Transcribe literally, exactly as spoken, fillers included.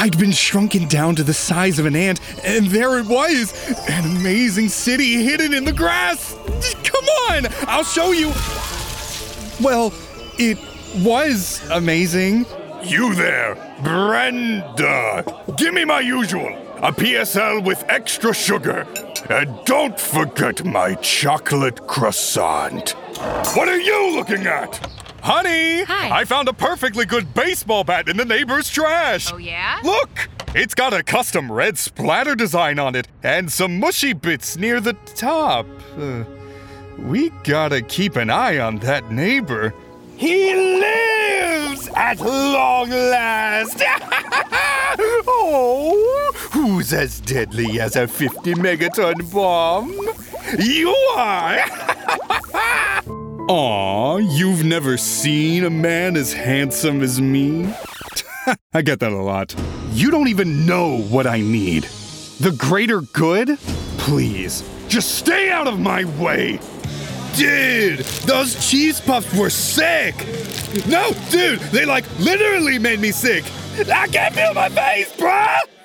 I'd been shrunken down to the size of an ant, and there it was, an amazing city hidden in the grass. Come on, I'll show you. Well, it was amazing. You there, Brenda. Give me my usual, a P S L with extra sugar. And don't forget my chocolate croissant. What are you looking at? Honey, Hi. I found a perfectly good baseball bat in the neighbor's trash. Oh, yeah? Look, it's got a custom red splatter design on it and some mushy bits near the top. Uh, we gotta keep an eye on that neighbor. He lives at long last. Oh, who's as deadly as a fifty megaton bomb? You are. Aw, you've never seen a man as handsome as me? I get that a lot. You don't even know what I need. The greater good? Please, just stay out of my way. Dude, those cheese puffs were sick. No, dude, they like literally made me sick. I can't feel my face, bruh.